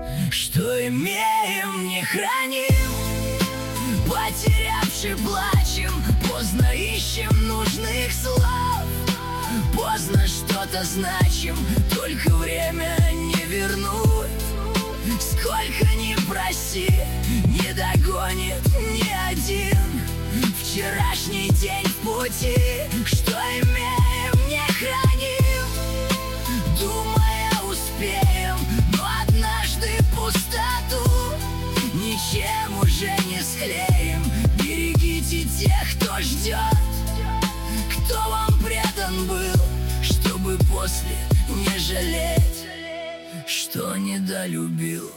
Что имеем, не храним, потерявши плачем. Поздно ищем нужных слов, поздно что-то значим, только время не вернуть. Сколько ни проси, не догонит ни один вчерашний день в пути. Что имеем, не храним, думая успеем, но однажды пустоту ничем уже не склеим. Берегите тех, кто ждет, кто вам предан был, чтобы после не жалеть, что недолюбил.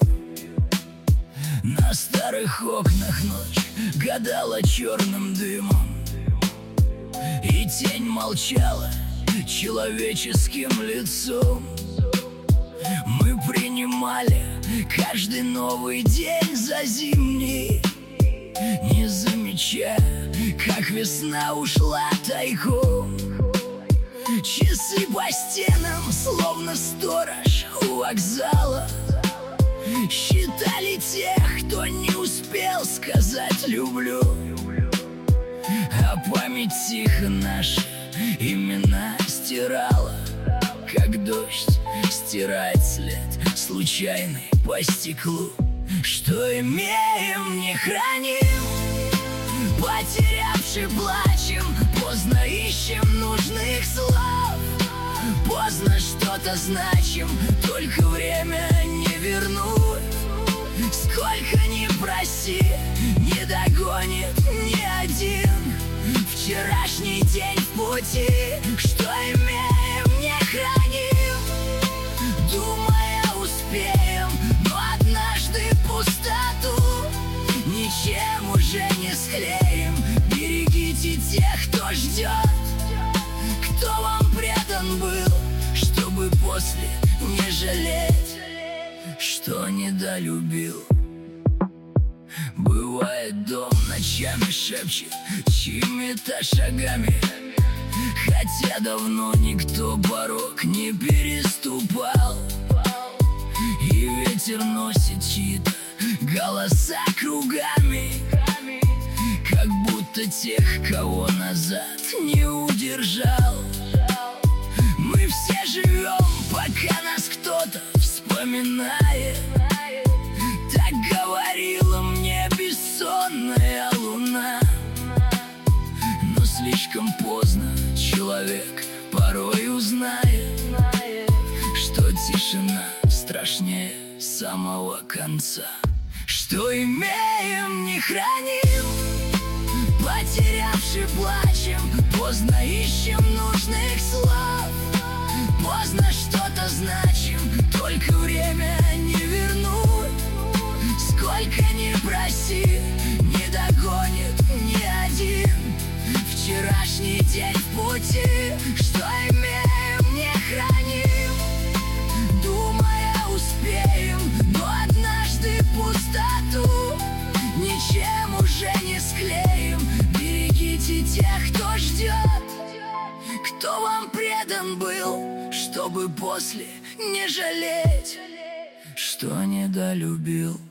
На старых окнах ночь гадала черным дымом, и тень молчала человеческим лицом. Мы принимали каждый новый день за зимний, не замечая, как весна ушла тайком. Часы по стенам, словно сторож у вокзала, считали тех, кто не успел сказать «люблю». А память тихо наши имена стирала, как дождь стирает след случайный по стеклу. Что имеем, не храним, потерявши плачем. Поздно ищем нужных слов, поздно что-то значим, только время не вернуть. Сколько ни проси, не догонит ни один вчерашний день в пути. Что имеем, не храним, думая успеем, но однажды пустоту ничем уже не склеим. Берегите тех, кто ждет, кто вам предан был, чтобы после не жалеть, что недолюбил. Бывает, дом ночами шепчет чьими-то шагами, хотя давно никто порог не переступал. И ветер носит чьи-то голоса кругами, как будто тех, кого назад не удержал. Мы все живем, пока нас кто-то вспоминает. Так говорила мне бессонная луна. Но слишком поздно человек порой узнает, что тишина страшнее самого конца. Что имеем, не храним, потерявши плачем. Поздно ищем нужных слов, поздно что-то значим, только время не вернуть. Сколько ни проси, не догонит ни один вчерашний день в пути. Что имеем, не храним, думая успеем, но однажды пустоту ничем уже не склеим. Берегите тех, кто ждет, кто вам предан был, чтобы после не жалеть, что недолюбил.